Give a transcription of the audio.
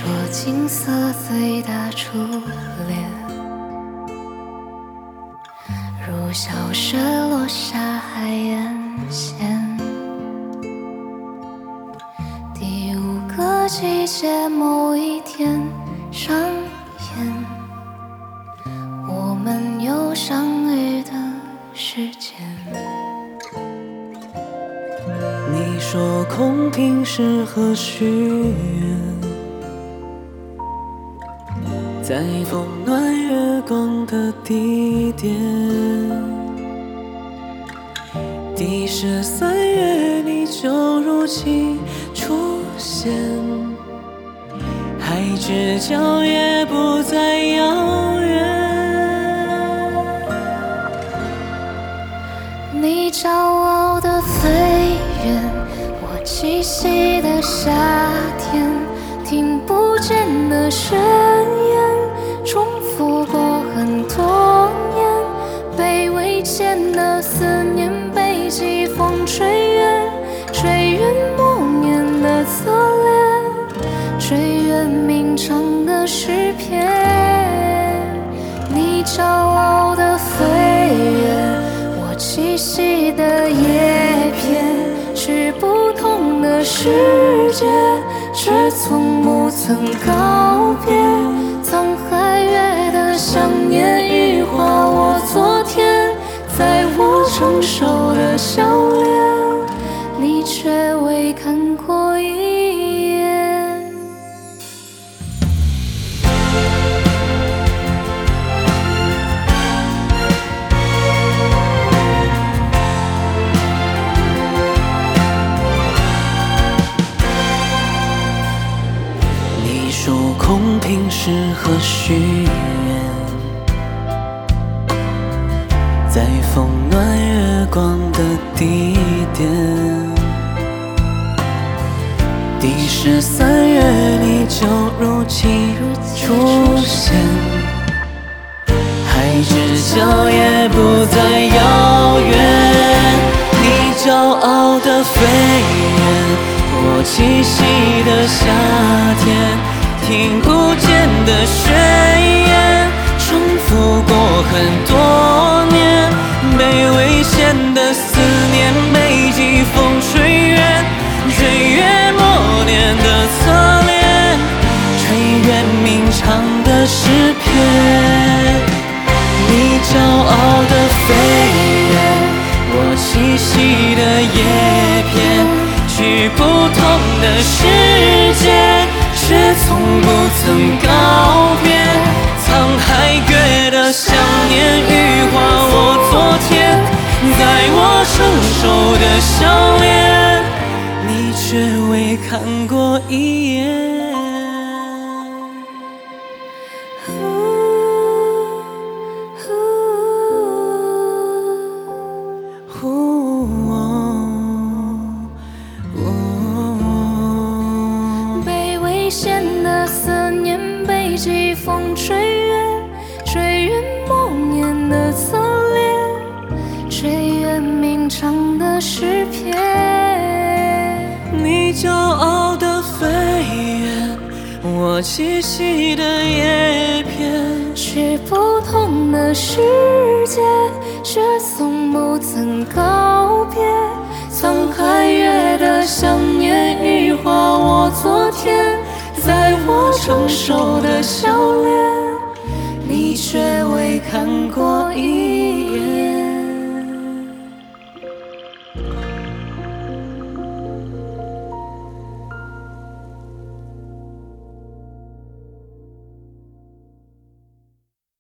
说金色最大初恋，如小雪落下海岸线。第5个季节某一天上演，我们有相遇的时间。 你说空瓶适合许愿，在风暖月光的地点。第13月你就如期出现，海之角也不再遥远。 你骄傲的飞远，我栖息的夏天，听不见的宣言，重复过很多年，被未见的思念，被季风吹远，吹远默念的侧脸，吹远鸣唱的诗篇。你骄傲的飞远，我栖息的叶片，去不同的世界，却从不曾告别。沧海月的想念羽化我昨天，在我成熟的笑脸，你却未看过一眼。 你说空瓶适合许愿，在风暖月光的地点。第13月你就如期出现，海之角也不再遥远。你骄傲的飞远，我栖息的夏天，听不见的宣言，重复过很多年，被危险的思念，被季风吹远，吹远默念的侧脸，吹远鸣唱的诗篇。你骄傲的飞远，我栖息的叶片，去不同的世界，却从不曾告别。沧海月的想念羽化我昨天，在我成熟的笑脸，你却未看过一眼。 被危险的思念，被季风吹远，吹远默念的侧脸，吹远鸣唱的诗篇。 你骄傲的飞远，我栖息的叶片， 去不同的世界，却从不曾告别。沧海月的想念羽化我昨天，在我成熟的笑脸，你却未看过一眼。